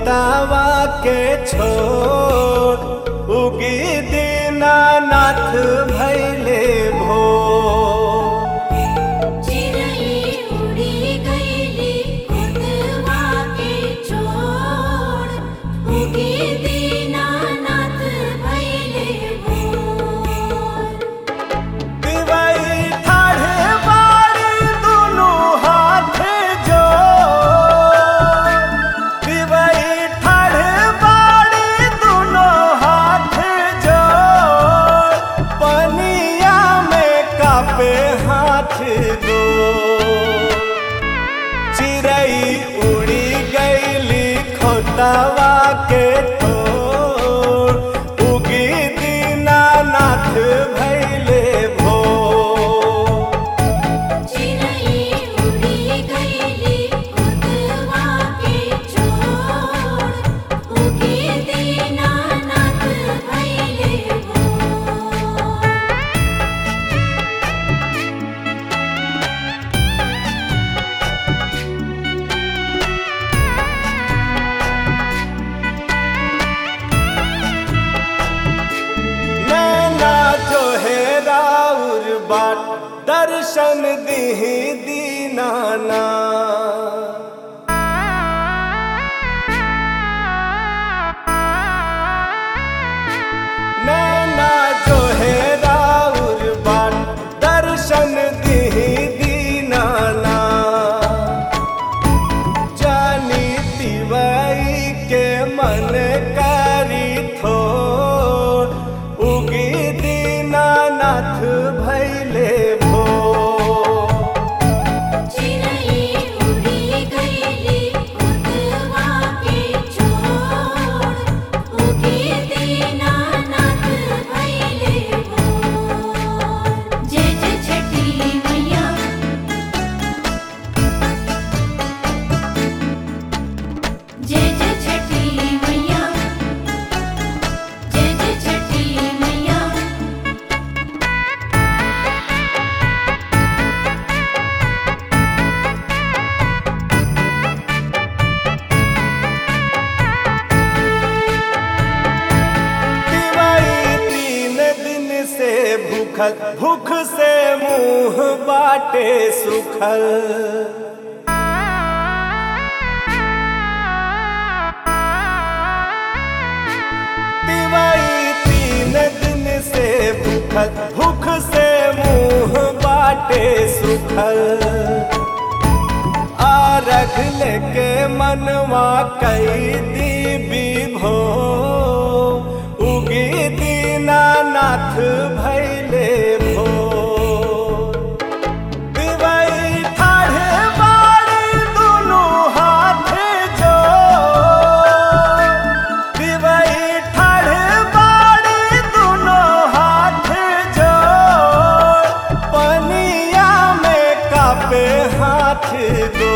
खोतावा के छोड़ उगी दीनानाथ भैले भोर। चिरई उड़ी गईली खोतवा के छोड़ उगी दीनानाथ भैले भोर। दिवाई ठाढ़े बाड़ी दुनू हाथ जोड़, दिवाई ठाढ़े बाड़ी दुनू हाथ जोड़, पनिया में कापे हाथ दो। चिरई उड़ी गईली खोतावा के ठोर उगी दीनानाथ भैले भोर। चिरई उड़ी गईली खोतवा के छोड़ उगी दीनानाथ भैले भोर। नैना जो है राउर बाट दर्शन दीही दीनाना। नैना जो है राउर बाट दर्शन दीही दीनाना। जानी तिवई के मन करी थोर उगी दीनानाथ भैले भोर। चिरई उड़ी गईली खोतवा के छोड़ उगी दीनानाथ भैले भोर। जय जय छठी मैया, जय जय छठी मैया, जय जय छठी मैया। दिवाई 3 दिन से भूखल, भूख से मुंह बाटे सुखल। दिवाई 3 दिन से भूखल, भूख से मुंह बाटे सुखल। आरग लेके मनवा कई दी विभोर उगी दीनानाथ भैले भोर। दिवाई ठाढ़े बाड़ी दुनू हाथ जोड़, दिवाई ठाढ़े बाड़ी दुनू हाथ जोड़, पनिया में कापे हाथ दो।